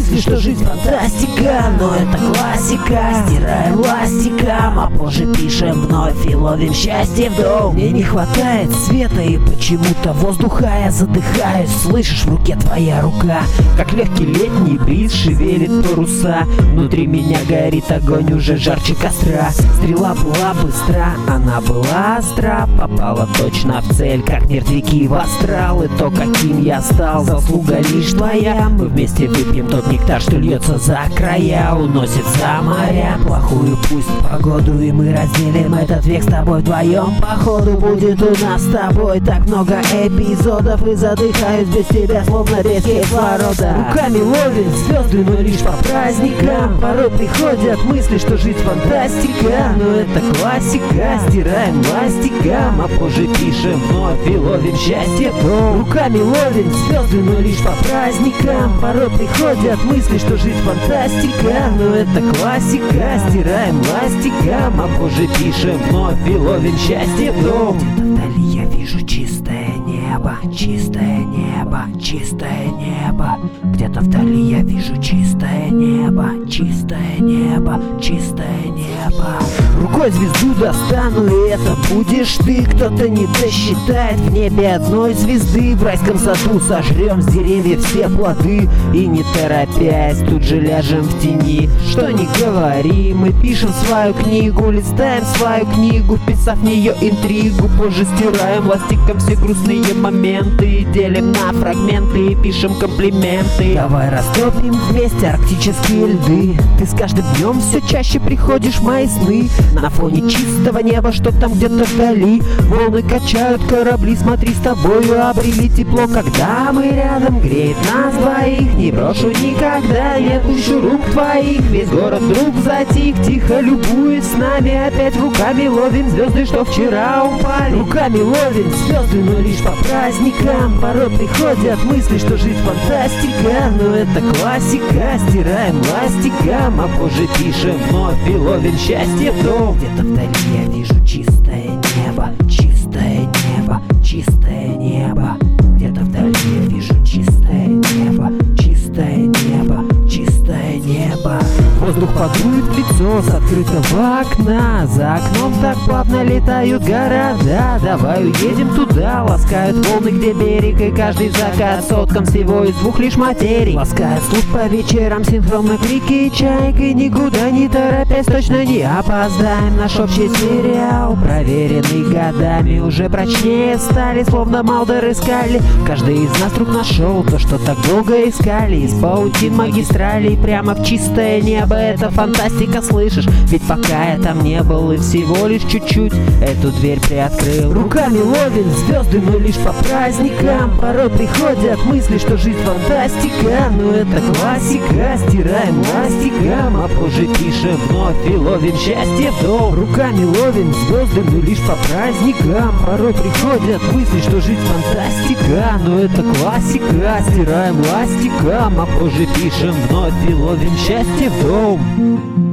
мысли, что жизнь фантастика. Но это классика, стираем ластиком, а позже пишем вновь и ловим счастье в дом. Мне не хватает света и почему-то воздуха, я задыхаюсь. Слышишь, в руке твоя рука, как легкий летний бриз шевелит паруса. Внутри меня горит огонь уже жарче костра. Стрела была быстра, она была остра, попала точно в цель, как мертвяки в астрал. И то, каким я стал, заслуга лишь твоя. Мы вместе выпьем тот нектар, что льется за края, уносит за моря плохую пусть погоду, и мы разделим этот век с тобой вдвоем. Походу будет у нас с тобой так много эпизодов, и задыхаюсь без тебя, словно без кислорода. Руками ловим звезды, но лишь по праздникам. Порой приходят мысли, что жизнь фантастика. Но это классика, стираем ластиком, а позже пишем вновь и ловим счастье в дом. Руками ловим звезды, но лишь по праздникам. Порой приходят мысли, что жизнь фантастика. Но это классика, стираем ластиком, а позже пишем вновь и ловим счастье в дом. Где-то вдали я вижу чистое небо, чистое небо, чистое небо. Где-то вдали я вижу чистое небо, чистое небо, чистое небо. Рукой звезду достану, и это будешь ты. Кто-то не досчитает в небе одной звезды. В райском саду сожрем с деревьев все плоды, и не торопясь тут же ляжем в тени. Что ни говори, мы пишем свою книгу, листаем свою книгу, вписав в нее интригу. Позже стираем ластиком все грустные моменты и делим на фрагменты и пишем комплименты. Давай растопим вместе арктические льды. Ты с каждым днем все чаще приходишь в мои сны. На фоне чистого неба, что там где-то вдали, волны качают корабли, смотри, с тобою обрели тепло, когда мы рядом, греет нас двоих. Не брошу никогда, не отпущу рук твоих. Весь город вдруг затих, тихо любуясь с нами. Опять руками ловим звезды, что вчера упали. Руками ловим звезды, но лишь по праздникам. Порой приходят мысли, что жизнь фантастика. Но это классика, стираем ластиком, а позже пишем вновь и ловим счастье в дом. Где-то вдали я вижу чистое небо, чистое небо, чистое небо. Где-то вдали я вижу чистое небо, чистое небо, чистое небо. Воздух подует в лицо с открытого окна. За окном так плавно летают города. Давай уедем туда, ласкают волны, где берег, и каждый закат соткан всего из двух лишь материй. Ласкает слух по вечерам синхронно крики и чайк, и никуда не торопясь, точно не опоздаем. Наш общий сериал, проверенный годами, уже прочнее стали, словно Малдер искали. Каждый из нас вдруг нашел то, что так долго искали. Из паутин магистралей прямо в чистое небо. Это фантастика, слышишь? Ведь пока я там не был и всего лишь чуть-чуть эту дверь приоткрыл. Руками ловим звезды, но лишь по праздникам. Порой приходят мысли, что жизнь фантастика. Но это классика, стираем ластиком, а позже пишем вновь и ловим счастье в дом. Руками ловим звезды, но лишь по праздникам. Порой приходят мысли, что жизнь фантастика. Но это классика, стираем ластиком, а позже пишем вновь и ловим счастье в дом.